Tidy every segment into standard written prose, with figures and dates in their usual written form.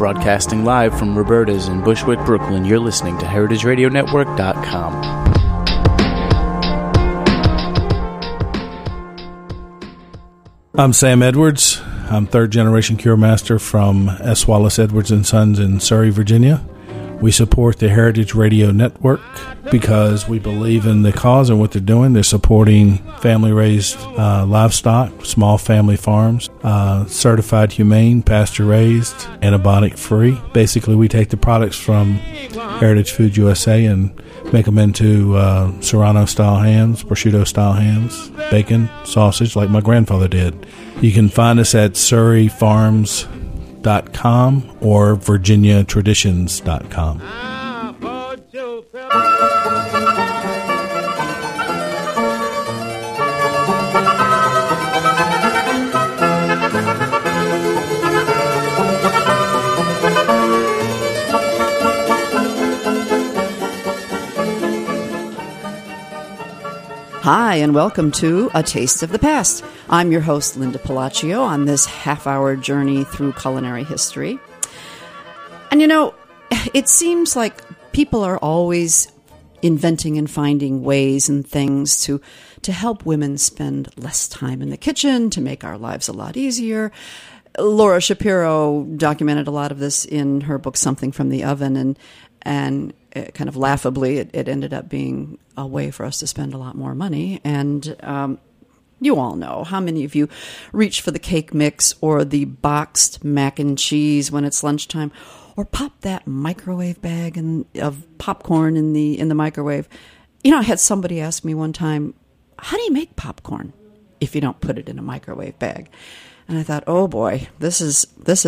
Broadcasting live from Roberta's in Bushwick, Brooklyn, you're listening to HeritageRadioNetwork.com. I'm Sam Edwards. I'm third-generation Cure Master from S. Wallace Edwards & Sons in Surrey, Virginia. We support the Heritage Radio Network because we believe in the cause and what they're doing. They're supporting family-raised livestock, small family farms, certified humane, pasture-raised, antibiotic-free. Basically, we take the products from Heritage Food USA and make them into Serrano-style hams, prosciutto-style hams, bacon, sausage, like my grandfather did. You can find us at surreyfarms.com or virginiatraditions.com. Hi, and welcome to A Taste of the Past. I'm your host, Linda Palacio, on this half-hour journey through culinary history. And you know, it seems like people are always inventing and finding ways and things to help women spend less time in the kitchen, to make our lives a lot easier. Laura Shapiro documented a lot of this in her book, Something from the Oven, and kind of laughably, it ended up being a way for us to spend a lot more money. And you all know, how many of you reach for the cake mix or the boxed mac and cheese when it's lunchtime, or pop that microwave bag of popcorn in the microwave? You know, I had somebody ask me one time, how do you make popcorn if you don't put it in a microwave bag? And I thought, oh boy, this is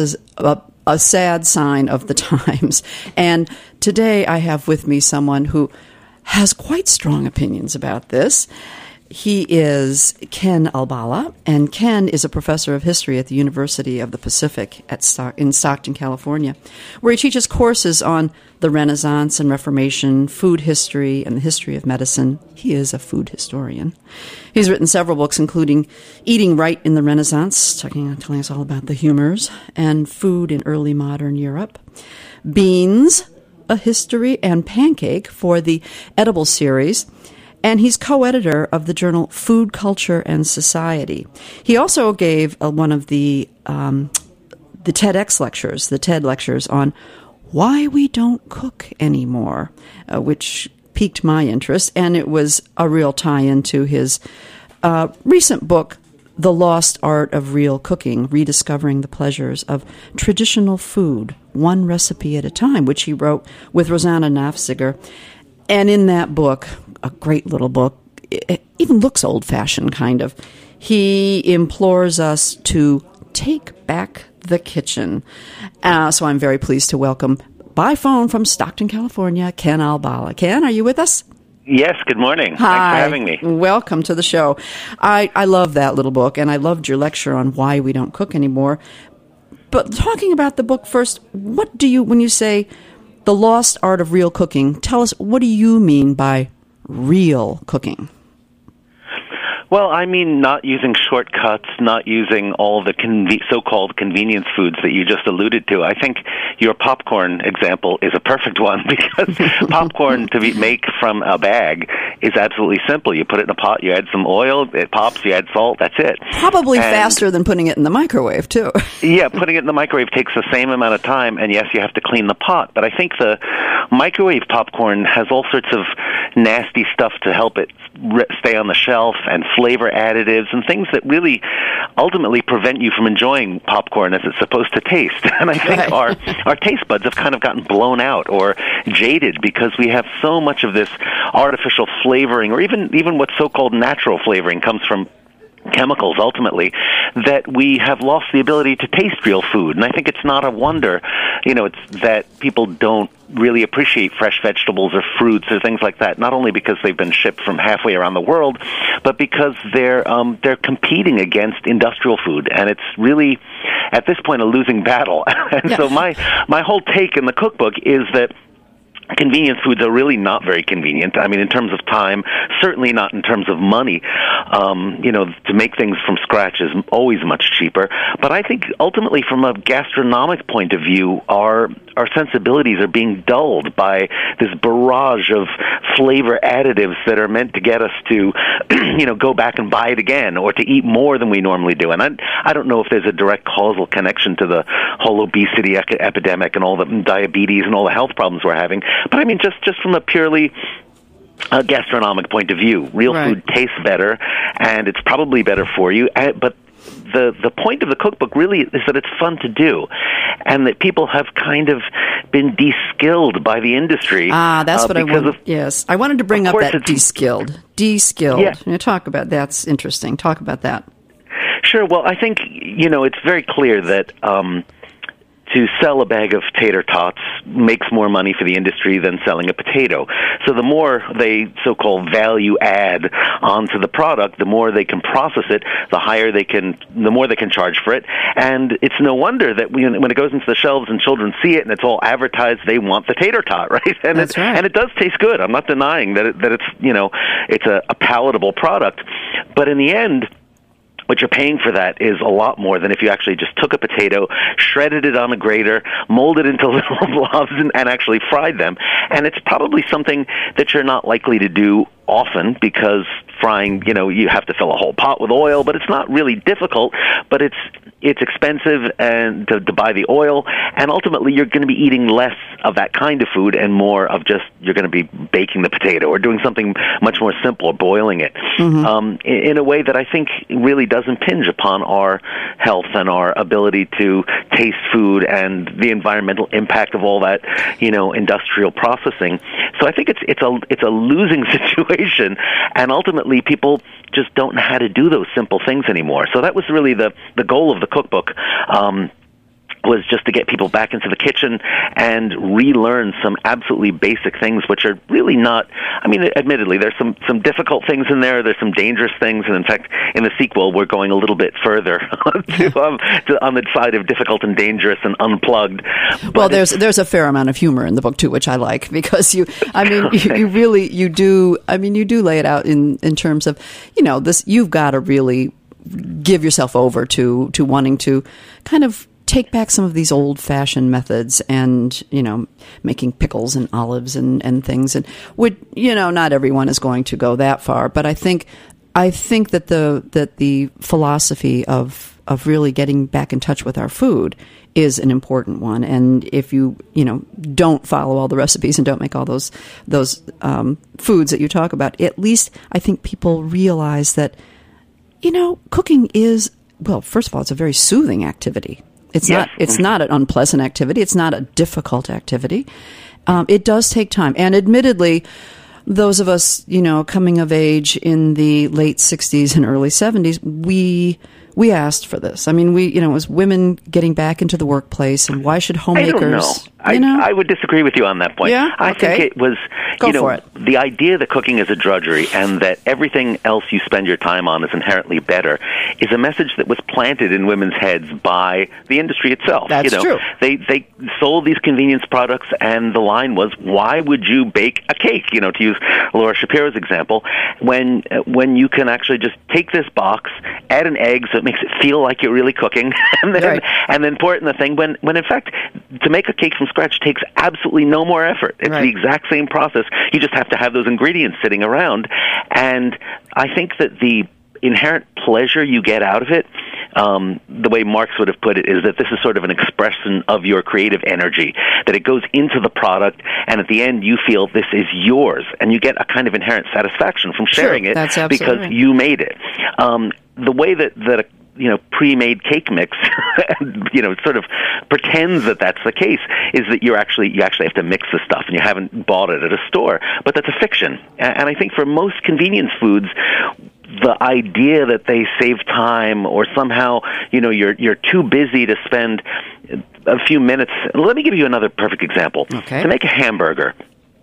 a sad sign of the times. And today I have with me someone who has quite strong opinions about this. He is Ken Albala, and Ken is a professor of history at the University of the Pacific in Stockton, California, where he teaches courses on the Renaissance and Reformation, food history, and the history of medicine. He is a food historian. He's written several books, including Eating Right in the Renaissance, telling us all about the humors, and Food in Early Modern Europe, Beans, A History, and Pancake for the Edible series. And he's co-editor of the journal Food, Culture, and Society. He also gave one of the TEDx lectures, the TED lectures on why we don't cook anymore, which piqued my interest. And it was a real tie-in to his recent book, The Lost Art of Real Cooking, Rediscovering the Pleasures of Traditional Food, One Recipe at a Time, which he wrote with Rosanna Nafziger. And in that book, a great little book, it even looks old-fashioned, kind of, he implores us to take back the kitchen. So I'm very pleased to welcome, by phone from Stockton, California, Ken Albala. Ken, are you with us? Yes, good morning. Hi. Thanks for having me. Welcome to the show. I love that little book, and I loved your lecture on why we don't cook anymore. But talking about the book first, what do you, when you say The Lost Art of Real Cooking, tell us, what do you mean by real cooking? Well, I mean not using shortcuts, not using all the so-called convenience foods that you just alluded to. I think your popcorn example is a perfect one, because popcorn make from a bag is absolutely simple. You put it in a pot, you add some oil, it pops, you add salt, that's it. Probably faster than putting it in the microwave, too. Yeah, putting it in the microwave takes the same amount of time, and yes, you have to clean the pot. But I think the microwave popcorn has all sorts of nasty stuff to help it stay on the shelf, and flavor additives and things that really ultimately prevent you from enjoying popcorn as it's supposed to taste. And I think our taste buds have kind of gotten blown out or jaded because we have so much of this artificial flavoring, or even what's so-called natural flavoring comes from chemicals ultimately, that we have lost the ability to taste real food. And I think it's not a wonder, it's that people don't really appreciate fresh vegetables or fruits or things like that, not only because they've been shipped from halfway around the world, but because they're competing against industrial food. And it's really, at this point, a losing battle. And so my whole take in the cookbook is that convenience foods are really not very convenient. I mean, in terms of time, certainly not in terms of money. To make things from scratch is always much cheaper. But I think ultimately, from a gastronomic point of view, our sensibilities are being dulled by this barrage of flavor additives that are meant to get us to, go back and buy it again or to eat more than we normally do. And I don't know if there's a direct causal connection to the whole obesity epidemic and all the diabetes and all the health problems we're having. But I mean, just from a purely gastronomic point of view, real food tastes better, and it's probably better for you. But the point of the cookbook really is that it's fun to do, and that people have kind of been de-skilled by the industry. That's what I wanted. Yes, I wanted to bring up that de-skilled. Yeah. Talk about that's interesting. Talk about that. Sure. Well, I think it's very clear that to sell a bag of tater tots makes more money for the industry than selling a potato. So the more they so-called value add onto the product, the more they can process it, the more they can charge for it. And it's no wonder that when it goes into the shelves and children see it and it's all advertised, they want the tater tot, right? And That's right. And it does taste good. I'm not denying that it's a palatable product. But in the end, what you're paying for that is a lot more than if you actually just took a potato, shredded it on a grater, molded into little blobs, and actually fried them. And it's probably something that you're not likely to do often because frying, you have to fill a whole pot with oil, but it's not really difficult, but it's expensive and to buy the oil, and ultimately you're going to be eating less of that kind of food and more of just you're going to be baking the potato or doing something much more simple or boiling it in a way that I think really does impinge upon our health and our ability to taste food and the environmental impact of all that industrial processing. So I think it's a losing situation, and ultimately people just don't know how to do those simple things anymore. So that was really the goal of the cookbook, was just to get people back into the kitchen and relearn some absolutely basic things, which are really not, I mean, admittedly, there's some difficult things in there, there's some dangerous things, and in fact, in the sequel, we're going a little bit further on the side of difficult and dangerous and unplugged. Well, there's a fair amount of humor in the book, too, which I like, because you do lay it out in terms of, this, you've got to really give yourself over to wanting to kind of take back some of these old-fashioned methods and, making pickles and olives and things. And not everyone is going to go that far, but I think that the philosophy of really getting back in touch with our food is an important one. And if you don't follow all the recipes and don't make all those foods that you talk about, at least I think people realize that cooking is, well, first of all, it's a very soothing activity. It's not an unpleasant activity. It's not a difficult activity. It does take time. And admittedly, those of us, coming of age in the late 60s and early 70s, we asked for this. I mean, it was women getting back into the workplace, and why should homemakers? I don't know. I would disagree with you on that point. Yeah? I think it was, for it. The idea that cooking is a drudgery and that everything else you spend your time on is inherently better is a message that was planted in women's heads by the industry itself. That's true. They sold these convenience products, and the line was, why would you bake a cake? To use Laura Shapiro's example, when you can actually just take this box, add an egg so it makes it feel like you're really cooking, and then pour it in the thing, when in fact, to make a cake from scratch takes absolutely no more effort. It's the exact same process. You just have to have those ingredients sitting around. And I think that the inherent pleasure you get out of it, the way Marx would have put it, is that this is sort of an expression of your creative energy, that it goes into the product, and at the end you feel this is yours, and you get a kind of inherent satisfaction from sharing it because you made it. The way that a pre-made cake mix, sort of pretends that that's the case, is that you actually have to mix the stuff and you haven't bought it at a store. But that's a fiction. And I think for most convenience foods, the idea that they save time or somehow, you're too busy to spend a few minutes. Let me give you another perfect example. Okay. To make a hamburger,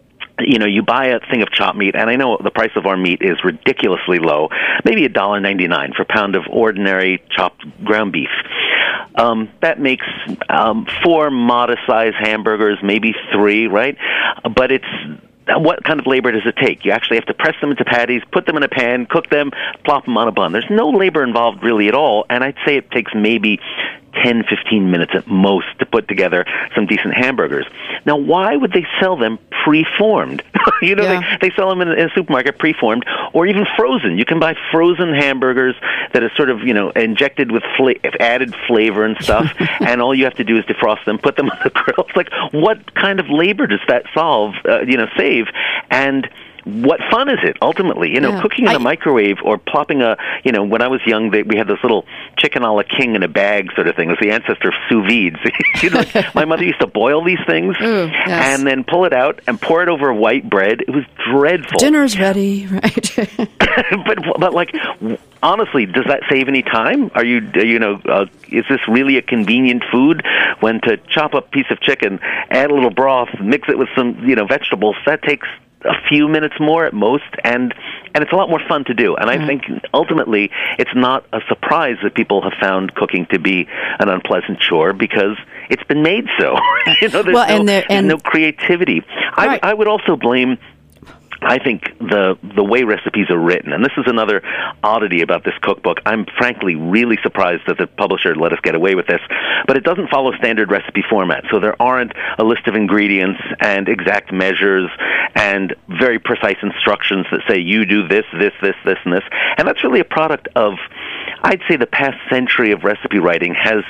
you buy a thing of chopped meat, and I know the price of our meat is ridiculously low, maybe $1.99 for a pound of ordinary chopped ground beef. that makes 4 modest-sized hamburgers, maybe 3, right? But what kind of labor does it take? You actually have to press them into patties, put them in a pan, cook them, plop them on a bun. There's no labor involved really at all, and I'd say it takes maybe 10, 15 minutes at most to put together some decent hamburgers. Now, why would they sell them pre-formed? They sell them in a supermarket pre-formed or even frozen. You can buy frozen hamburgers that are sort of, injected with added flavor and stuff, and all you have to do is defrost them, put them on the grill. It's like, what kind of labor does that save? And what fun is it, ultimately? Cooking in a microwave or plopping when I was young, we had this little chicken a la king in a bag sort of thing. It was the ancestor of sous vides. My mother used to boil these things and then pull it out and pour it over white bread. It was dreadful. Dinner's ready, right? but like, honestly, does that save any time? Are you is this really a convenient food when to chop up a piece of chicken, add a little broth, mix it with some, vegetables? That takes a few minutes more at most, and it's a lot more fun to do. And I think ultimately it's not a surprise that people have found cooking to be an unpleasant chore because it's been made so. There's no creativity. Right. I would also blame, I think, the way recipes are written, and this is another oddity about this cookbook. I'm frankly really surprised that the publisher let us get away with this, but it doesn't follow standard recipe format, so there aren't a list of ingredients and exact measures and very precise instructions that say you do this, this, this, this, and this, and that's really a product of, I'd say, the past century of recipe writing has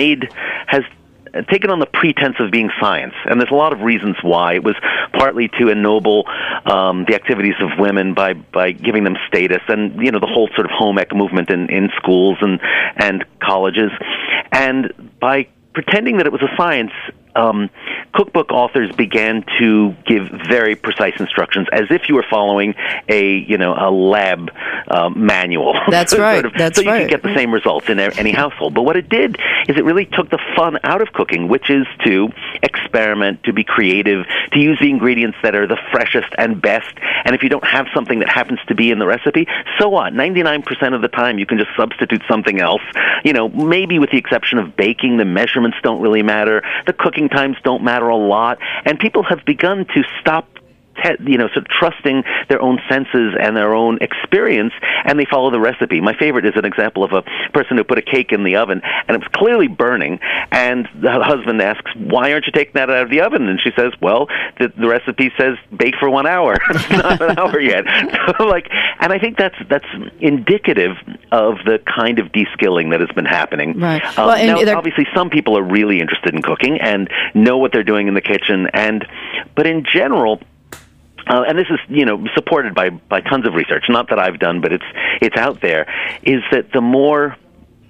taken on the pretense of being science, and there's a lot of reasons why. It was partly to ennoble the activities of women by giving them status, and the whole sort of home ec movement in schools and colleges, and by pretending that it was a science. Cookbook authors began to give very precise instructions, as if you were following a lab manual. That's right. So you could get the same results in any household. But what it did is it really took the fun out of cooking, which is to experiment, to be creative, to use the ingredients that are the freshest and best. And if you don't have something that happens to be in the recipe, so what? 99% of the time you can just substitute something else. Maybe with the exception of baking, the measurements don't really matter. The cooking times don't matter a lot, and people have begun to stop sort of trusting their own senses and their own experience, and they follow the recipe. My favorite is an example of a person who put a cake in the oven, and it was clearly burning, and the husband asks, why aren't you taking that out of the oven? And she says, well, the recipe says bake for 1 hour. It's not an hour yet. And I think that's indicative of the kind of de-skilling that has been happening. Right. Now, obviously, some people are really interested in cooking and know what they're doing in the kitchen, but in general, and this is, supported by tons of research, not that I've done, but it's out there, is that the more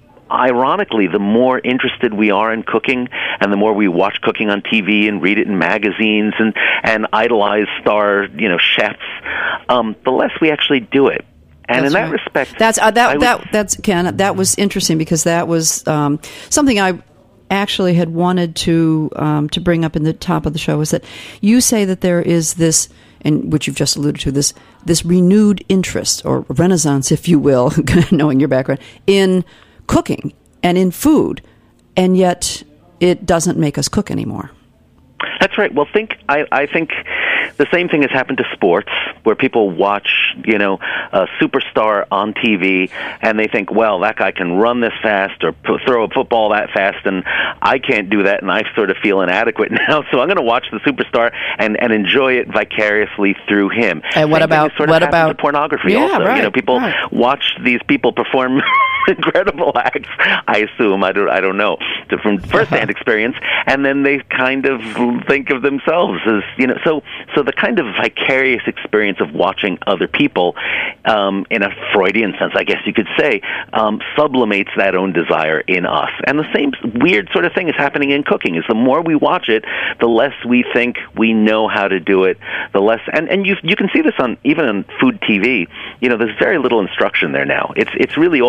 interested we are in cooking, and the more we watch cooking on TV and read it in magazines and idolize star, chefs, the less we actually do it. And in that respect, Ken, that was interesting because that was something I actually had wanted to bring up in the top of the show, is that you say that there is this, and which you've just alluded to, this renewed interest or renaissance, if you will, knowing your background, in cooking and in food, and yet it doesn't make us cook anymore. That's right. Well, I think the same thing has happened to sports, where people watch, a superstar on TV, and they think, well, that guy can run this fast or throw a football that fast, and I can't do that, and I sort of feel inadequate now, so I'm going to watch the superstar and enjoy it vicariously through him. And what about pornography? Also, right, people watch these people perform incredible acts. I assume, I don't know, from first-hand experience, and then they kind of think of themselves as, so the kind of vicarious experience of watching other people, in a Freudian sense, I guess you could say, sublimates that own desire in us. And the same weird sort of thing is happening in cooking, is the more we watch it, the less we think we know how to do it, the less, and you can see this even on food TV, there's very little instruction there now. It's really all performance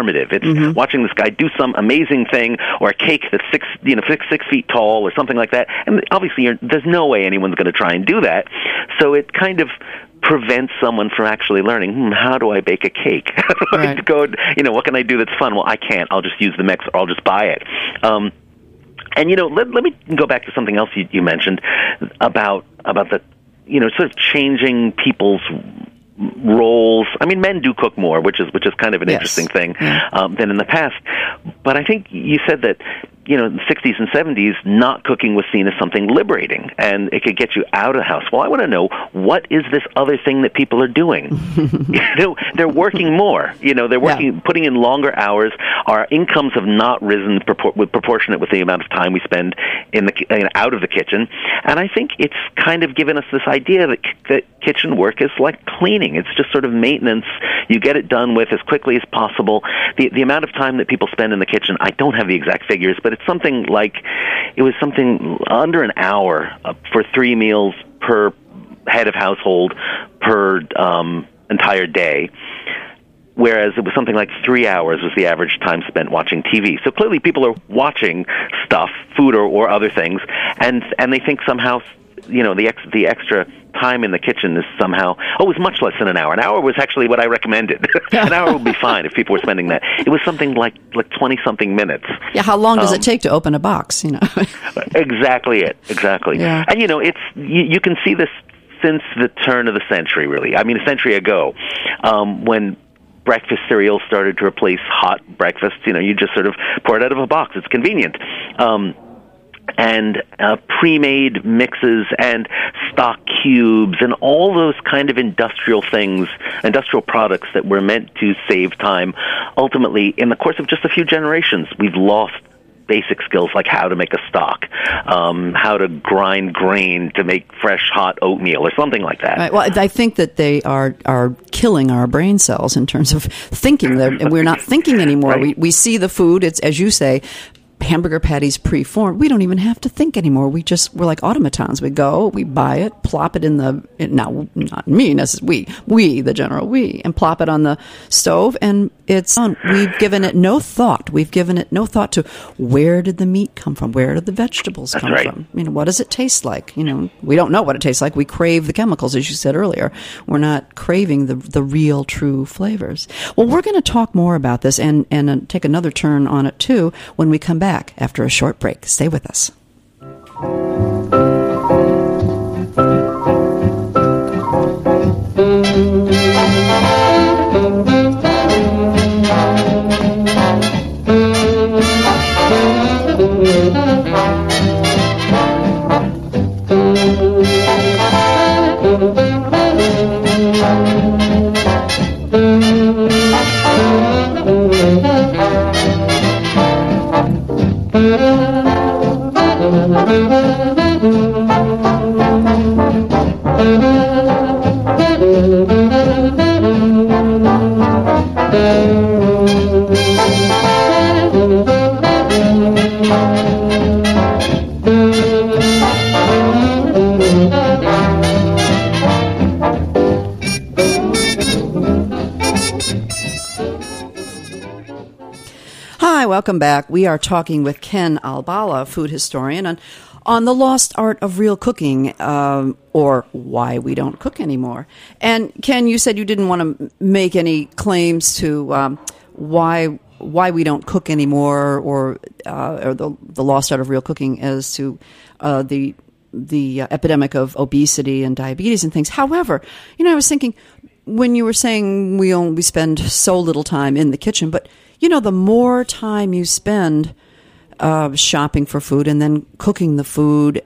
performative. It's watching this guy do some amazing thing, or a cake that's 6 feet tall, or something like that. And obviously, there's no way anyone's going to try and do that. So it kind of prevents someone from actually learning, how do I bake a cake? How do I go, what can I do that's fun? Well, I can't. I'll just use the mix, or I'll just buy it. And, let me go back to something else you mentioned about the, sort of changing people's roles. I mean, men do cook more, which is kind of an interesting thing than in the past. But I think you said that, in the 60s and 70s, not cooking was seen as something liberating, and it could get you out of the house. Well, I want to know, what is this other thing that people are doing? They're working more. They're working, putting in longer hours. Our incomes have not risen proportionate with the amount of time we spend out of the kitchen. And I think it's kind of given us this idea that kitchen work is like cleaning. It's just sort of maintenance. You get it done with as quickly as possible. The amount of time that people spend in the kitchen, I don't have the exact figures, but it's something under an hour for 3 meals per head of household per entire day, whereas it was something like 3 hours was the average time spent watching TV. So clearly people are watching stuff, food or other things, and they think somehow, the extra time in the kitchen is somehow, it was much less than an hour. An hour was actually what I recommended. An hour would be fine if people were spending that. It was something like 20-something minutes. Yeah, how long does it take to open a box, Exactly it, exactly. Yeah. And, it's you can see this since the turn of the century, really. I mean, a century ago, when breakfast cereal started to replace hot breakfast, you just sort of pour it out of a box. It's convenient. And pre-made mixes and stock cubes and all those kind of industrial products that were meant to save time. Ultimately, in the course of just a few generations, we've lost basic skills like how to make a stock, how to grind grain to make fresh, hot oatmeal or something like that. Right. Well, I think that they are killing our brain cells in terms of thinking. We're not thinking anymore. Right. We see the food. It's, as you say, hamburger patties preformed. We don't even have to think anymore. We're like automatons. We go, we buy it, plop it now not me, we, the general we, and plop it on the stove, and it's on. We've given it no thought. We've given it no thought to where did the meat come from? Where did the vegetables come from? What does it taste like? We don't know what it tastes like. We crave the chemicals, as you said earlier. We're not craving the real, true flavors. Well, we're going to talk more about this and take another turn on it, too, when we come back after a short break. Stay with us. Hi, welcome back. We are talking with Ken Albala, food historian, on the lost art of real cooking, or why we don't cook anymore. And Ken, you said you didn't want to make any claims to why we don't cook anymore, or the lost art of real cooking as to the epidemic of obesity and diabetes and things. However, I was thinking when you were saying we spend so little time in the kitchen, but the more time you spend shopping for food and then cooking the food,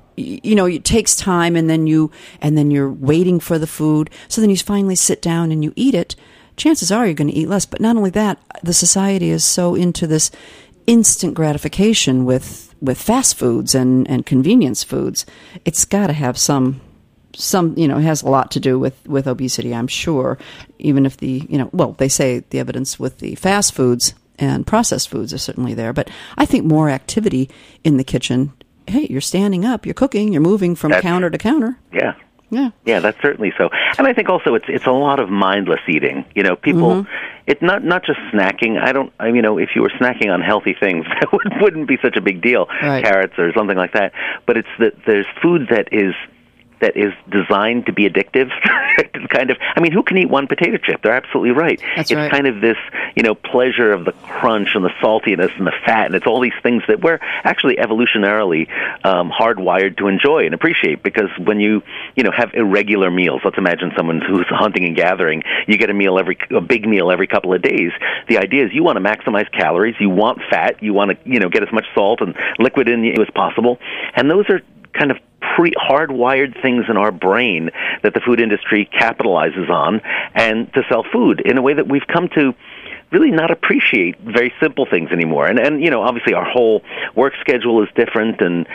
it takes time, and then you're waiting for the food. So then you finally sit down and you eat it. Chances are you're going to eat less. But not only that, the society is so into this instant gratification with fast foods and convenience foods. It's got to have some it has a lot to do with obesity, I'm sure, even if they say the evidence with the fast foods and processed foods is certainly there. But I think more activity in the kitchen. Hey, you're standing up, you're cooking, you're moving from counter to counter. Yeah. Yeah, that's certainly so. And I think also it's a lot of mindless eating. You know, people, it's not just snacking. If you were snacking on healthy things, that wouldn't be such a big deal, carrots or something like that. But it's that there's food that is designed to be addictive. Kind of, I mean, who can eat one potato chip? They're absolutely right. It's kind of this, pleasure of the crunch and the saltiness and the fat, and it's all these things that we're actually evolutionarily hardwired to enjoy and appreciate. Because when you have irregular meals, let's imagine someone who's hunting and gathering, you get a big meal every couple of days. The idea is you want to maximize calories, you want fat, you want to get as much salt and liquid in you as possible, and those are kind of hardwired things in our brain that the food industry capitalizes on and to sell food in a way that we've come to really not appreciate very simple things anymore. And obviously our whole work schedule is different, and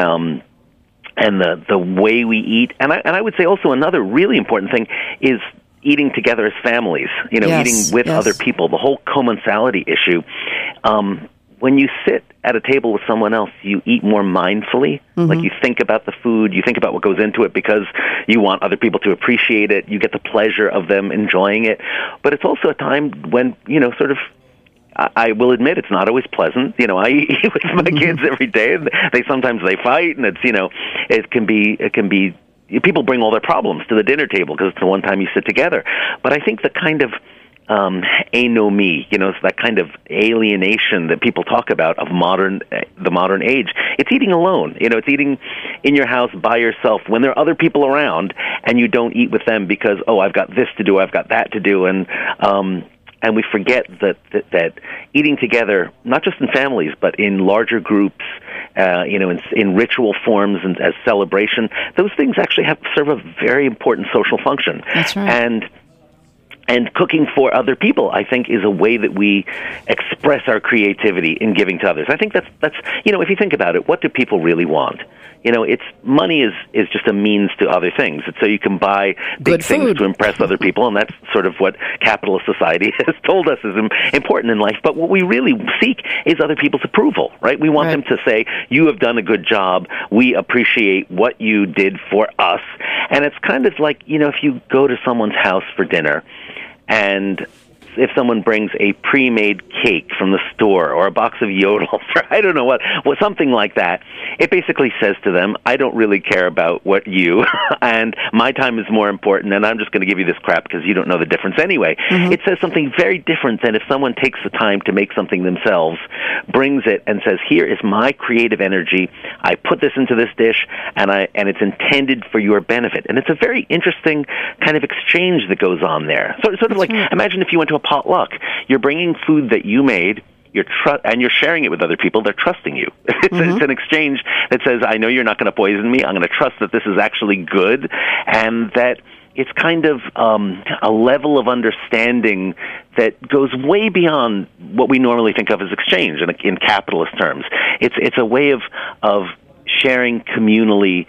the way we eat. And I would say also another really important thing is eating together as families, eating with other people, the whole commensality issue. When you sit at a table with someone else, you eat more mindfully. Like you think about the food, you think about what goes into it because you want other people to appreciate it. You get the pleasure of them enjoying it. But it's also a time when, I will admit it's not always pleasant. I eat with my kids every day, and sometimes they fight, and it can be people bring all their problems to the dinner table because it's the one time you sit together. But I think the kind of anomie, it's that kind of alienation that people talk about of the modern age. It's eating alone. It's eating in your house by yourself when there are other people around, and you don't eat with them because I've got this to do, I've got that to do, and we forget that eating together, not just in families but in larger groups, in ritual forms and as celebration, those things actually serve a very important social function. That's right. And cooking for other people, I think, is a way that we express our creativity in giving to others. I think that's if you think about it, what do people really want? Money is just a means to other things. It's so you can buy big things to impress other people, and that's sort of what capitalist society has told us is important in life. But what we really seek is other people's approval, right? We want them to say, you have done a good job, we appreciate what you did for us. And it's kind of like, if you go to someone's house for dinner, and if someone brings a pre-made cake from the store or a box of yodels or I don't know what something like that, it basically says to them, I don't really care about what you, and my time is more important, and I'm just going to give you this crap because you don't know the difference anyway. It says something very different than if someone takes the time to make something themselves, brings it, and says, here is my creative energy, I put this into this dish, and it's intended for your benefit. And it's a very interesting kind of exchange that goes on there. So, sort of like, imagine if you went to a potluck. You're bringing food that you made, and you're sharing it with other people. They're trusting you. It's an exchange that says, I know you're not going to poison me. I'm going to trust that this is actually good, and that it's kind of a level of understanding that goes way beyond what we normally think of as exchange in capitalist terms. It's a way of sharing communally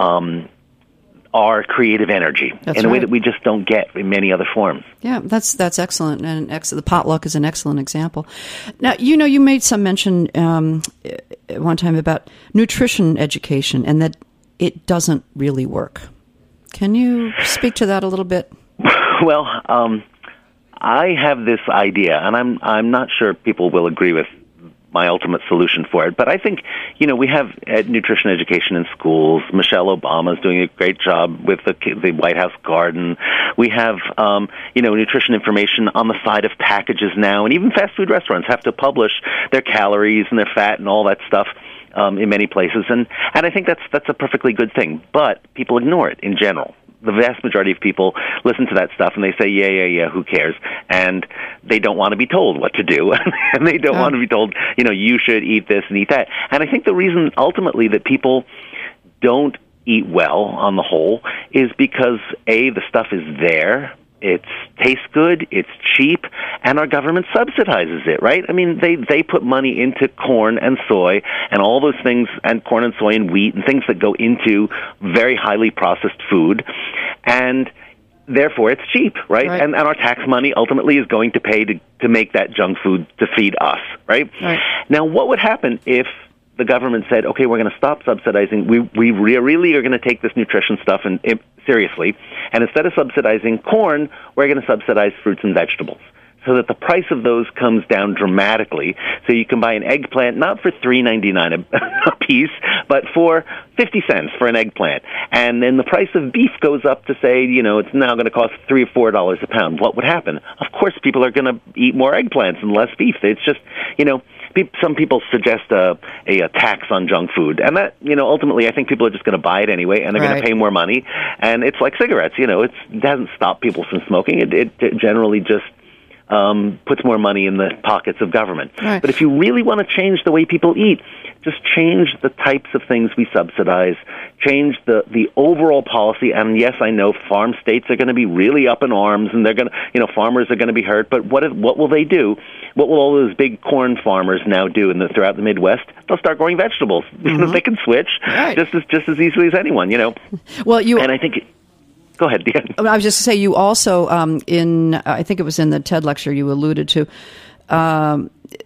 our creative energy in a way that we just don't get in many other forms. Yeah, that's excellent, and the potluck is an excellent example. Now, you made some mention one time about nutrition education and that it doesn't really work. Can you speak to that a little bit? Well, I have this idea, and I'm not sure people will agree with my ultimate solution for it. But I think, we have nutrition education in schools. Michelle Obama is doing a great job with the White House Garden. We have, nutrition information on the side of packages now, and even fast food restaurants have to publish their calories and their fat and all that stuff in many places. And I think that's a perfectly good thing. But people ignore it in general. The vast majority of people listen to that stuff and they say, yeah, who cares? And they don't want to be told what to do. And they don't want to be told, you should eat this and eat that. And I think the reason ultimately that people don't eat well on the whole is because, A, the stuff is there. It tastes good, it's cheap, and our government subsidizes it, right? I mean, they put money into corn and soy and all those things, and corn and soy and wheat and things that go into very highly processed food, and therefore it's cheap, right? And our tax money ultimately is going to pay to make that junk food to feed us, right? Now, what would happen if the government said, okay, we're going to stop subsidizing. We really are going to take this nutrition stuff and seriously, and instead of subsidizing corn, we're going to subsidize fruits and vegetables, so that the price of those comes down dramatically. So you can buy an eggplant not for $3.99 a piece, but for 50 cents for an eggplant. And then the price of beef goes up to say, it's now going to cost $3 or $4 a pound. What would happen? Of course, people are going to eat more eggplants and less beef. It's just, some people suggest a tax on junk food, and that, ultimately, I think people are just going to buy it anyway, and they're going to pay more money. And it's like cigarettes, it hasn't stopped people from smoking. It generally just puts more money in the pockets of government. Right. But if you really want to change the way people eat, just change the types of things we subsidize, change the overall policy. And yes, I know farm states are going to be really up in arms, and they're going to, farmers are going to be hurt. But what will they do? What will all those big corn farmers now do throughout the Midwest? They'll start growing vegetables. They can switch just as easily as anyone. Well, and I think. Go ahead, Dan. I was just going to say, you also, I think it was in the TED lecture you alluded to, and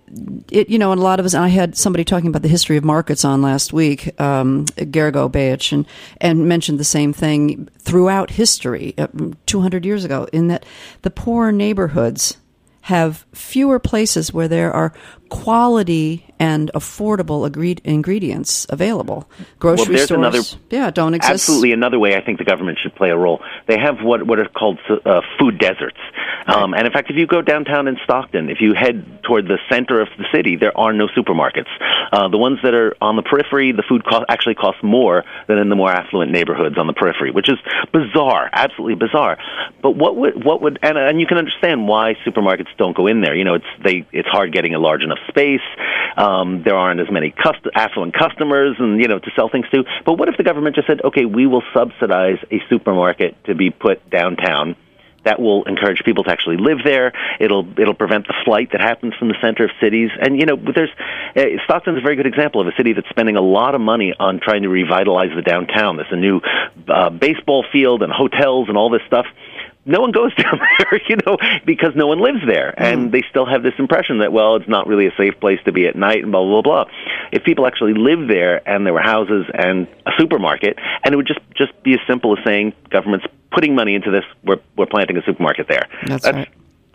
a lot of us, and I had somebody talking about the history of markets on last week, Gergo Beich, and mentioned the same thing throughout history, 200 years ago, in that the poorer neighborhoods have fewer places where there are quality and affordable ingredients available. Grocery stores, don't exist. Absolutely, another way I think the government should play a role. They have what are called food deserts. And in fact, if you go downtown in Stockton, if you head toward the center of the city, there are no supermarkets. The ones that are on the periphery, the food actually costs more than in the more affluent neighborhoods on the periphery, which is bizarre, absolutely bizarre. But what would and you can understand why supermarkets don't go in there. It's hard getting a large enough space. There aren't as many affluent customers, and to sell things to. But what if the government just said, okay, we will subsidize a supermarket to be put downtown? That will encourage people to actually live there. It'll prevent the flight that happens from the center of cities. And Stockton's a very good example of a city that's spending a lot of money on trying to revitalize the downtown. There's a new baseball field and hotels and all this stuff. No one goes down there, because no one lives there. And they still have this impression that, it's not really a safe place to be at night and blah, blah, blah. If people actually lived there and there were houses and a supermarket, and it would just be as simple as saying, government's putting money into this, we're planting a supermarket there. That's right.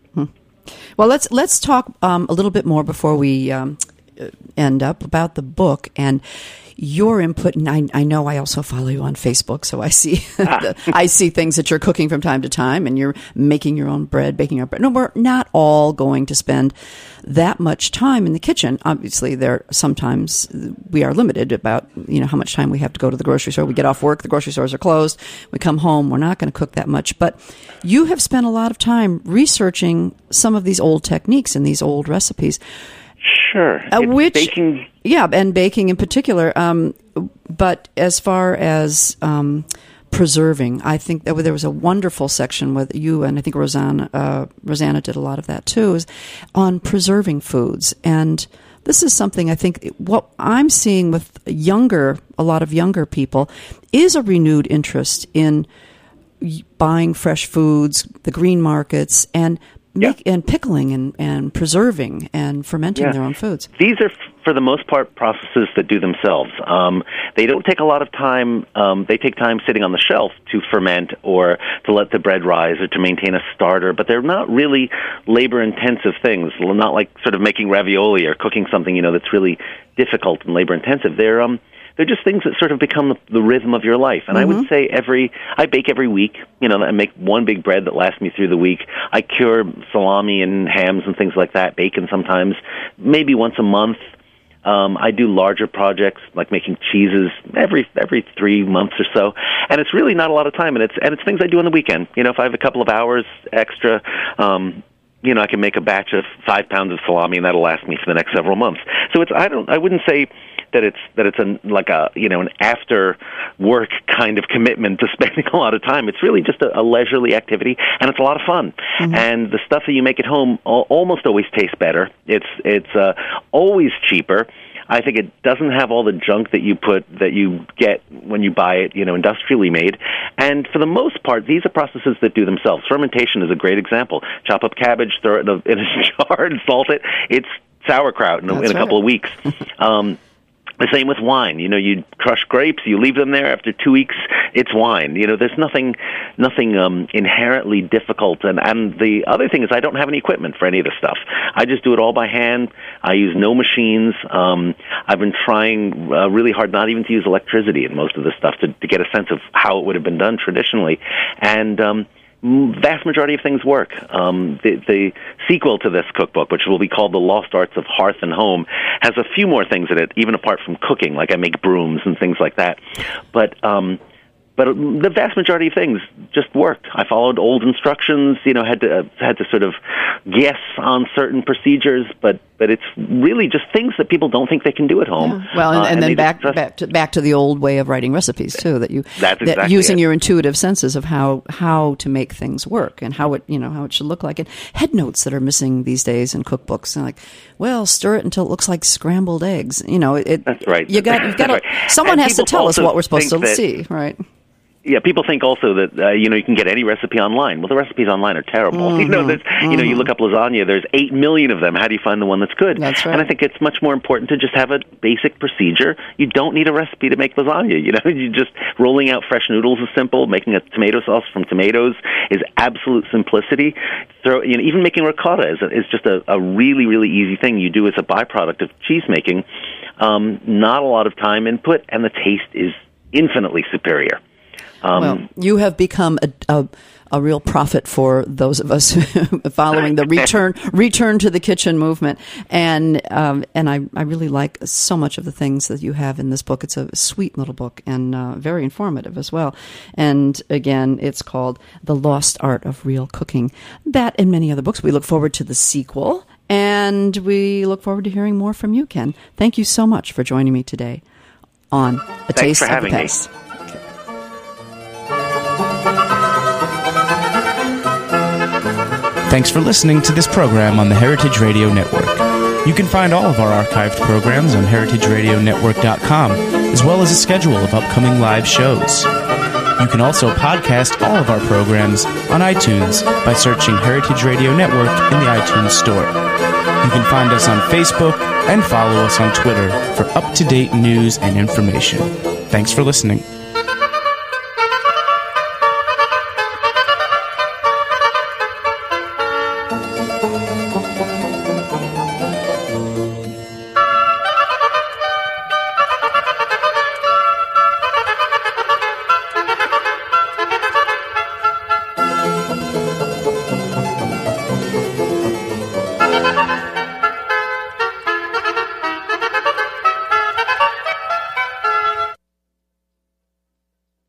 Well, let's talk a little bit more before we end up about the book and your input. And I know I also follow you on Facebook, so I see I see things that you're cooking from time to time, and you're making your own bread, baking your own bread. No, we're not all going to spend that much time in the kitchen. Obviously, sometimes we are limited about how much time we have to go to the grocery store. We get off work, the grocery stores are closed. We come home, we're not going to cook that much. But you have spent a lot of time researching some of these old techniques and these old recipes. Sure. Baking. Yeah, and baking in particular. But as far as preserving, I think that there was a wonderful section with you, and I think Rosanna did a lot of that too, is on preserving foods. And this is something I think what I'm seeing with a lot of younger people is a renewed interest in buying fresh foods, the green markets, and pickling and preserving and fermenting their own foods. These are, for the most part, processes that do themselves. They don't take a lot of time. They take time sitting on the shelf to ferment or to let the bread rise or to maintain a starter, but they're not really labor-intensive things, not like sort of making ravioli or cooking something, that's really difficult and labor-intensive. They're just things that sort of become the rhythm of your life. And I would say I bake every week. I make one big bread that lasts me through the week. I cure salami and hams and things like that, bacon sometimes, maybe once a month. I do larger projects like making cheeses every 3 months or so, and it's really not a lot of time. And it's things I do on the weekend. If I have a couple of hours extra, I can make a batch of 5 pounds of salami, and that'll last me for the next several months. So I wouldn't say that it's an after work kind of commitment to spending a lot of time. It's really just a leisurely activity, and it's a lot of fun. And the stuff that you make at home almost always tastes better. It's always cheaper. I think it doesn't have all the junk that you get when you buy it, industrially made. And for the most part, these are processes that do themselves. Fermentation is a great example. Chop up cabbage, throw it in a jar, and salt it. It's sauerkraut in a couple of weeks. The same with wine. You crush grapes, you leave them there. After 2 weeks, it's wine. There's nothing inherently difficult. And the other thing is I don't have any equipment for any of this stuff. I just do it all by hand. I use no machines. I've been trying really hard not even to use electricity in most of this stuff to get a sense of how it would have been done traditionally. And vast majority of things work. The sequel to this cookbook, which will be called The Lost Arts of Hearth and Home, has a few more things in it, even apart from cooking, like I make brooms and things like that. But the vast majority of things just worked. I followed old instructions, had to sort of guess on certain procedures, but it's really just things that people don't think they can do at home. Yeah. Well, and then back to the old way of writing recipes too. That using your intuitive senses of how to make things work and how it should look like. And head notes that are missing these days in cookbooks, and stir it until it looks like scrambled eggs. That's right. You've got right. Someone has to tell us what we're supposed to see, right? Yeah, people think also that you can get any recipe online. Well, the recipes online are terrible. Mm-hmm. You look up lasagna. There's 8 million of them. How do you find the one that's good? That's right. And I think it's much more important to just have a basic procedure. You don't need a recipe to make lasagna. You just rolling out fresh noodles is simple. Making a tomato sauce from tomatoes is absolute simplicity. Even making ricotta is just a really, really easy thing you do as a byproduct of cheese making. Not a lot of time input, and the taste is infinitely superior. You have become a real prophet for those of us following the return to the kitchen movement, and I really like so much of the things that you have in this book. It's a sweet little book and very informative as well. And again, it's called The Lost Art of Real Cooking. That and many other books. We look forward to the sequel, and we look forward to hearing more from you, Ken. Thank you so much for joining me today on A Taste of the Past. Thanks for listening to this program on the Heritage Radio Network. You can find all of our archived programs on heritageradionetwork.com, as well as a schedule of upcoming live shows. You can also podcast all of our programs on iTunes by searching Heritage Radio Network in the iTunes Store. You can find us on Facebook and follow us on Twitter for up-to-date news and information. Thanks for listening.